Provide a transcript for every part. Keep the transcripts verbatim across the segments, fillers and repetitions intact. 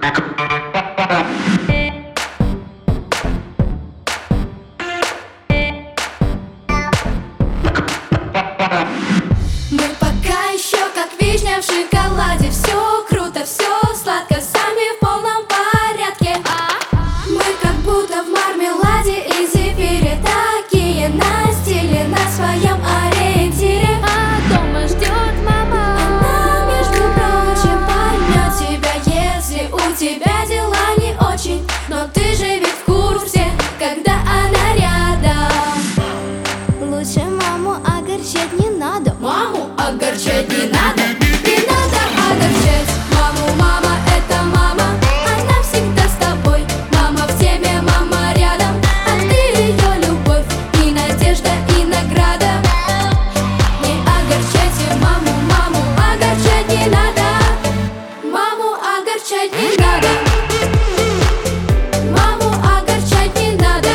Мы пока еще как вишня в шоколаде. Все круто, все сладко, сами в полном порядке. Мы как будто в мармеладе и зефире, такие на стиле, на своем ориентире. А дома ждет мама. Она, между прочим, поймет тебя, если у тебя дела не очень. Но ты же ведь в курсе, когда она рядом. Лучше маму огорчать не надо. Маму огорчать не надо, не надо огорчать маму. Мама — это мама, она всегда с тобой. Мама в теме, мама рядом, а ты ее любовь и надежда, и награда. Не огорчайте маму, маму огорчать не надо. Маму огорчать не надо. Маму огорчать не надо.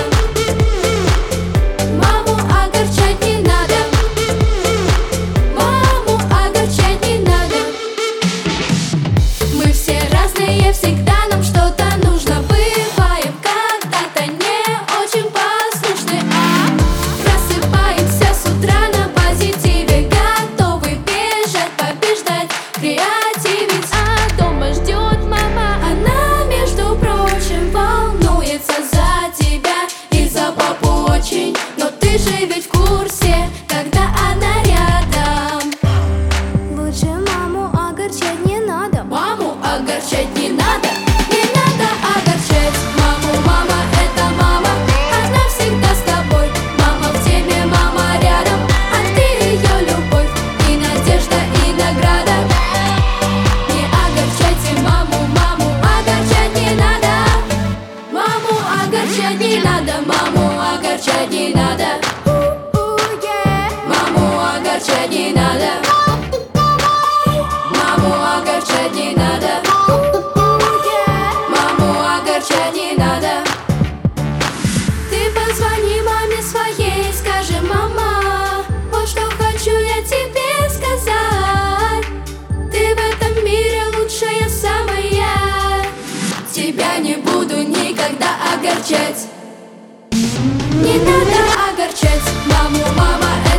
Маму огорчать не надо. Маму огорчать не надо. Мы все разные, всегда нам что-то нужно. Бываем когда-то не очень послушны, а просыпаемся с утра на позитиве, готовы бежать, побеждать, креативить. А дома ждет мама. Она, между прочим, волнуется за тебя и за папу очень. Но ты же ведь в курсе, когда она рядом. Лучше маму огорчать не надо. Маму огорчать не надо, не надо огорчать маму. Мама — это мама, она всегда с тобой. Мама в теме, мама рядом, а ты ее любовь и надежда, и награда. Не огорчайте маму, маму огорчать не надо. Маму огорчать не надо, маму огорчать не надо. Маму огорчать не надо. Маму огорчать не надо. Маму огорчать не надо. Ты позвони маме своей, скажи: мама, вот что хочу я тебе сказать. Ты в этом мире лучшая самая. Тебя не буду никогда огорчать. Не надо огорчать маму, мама.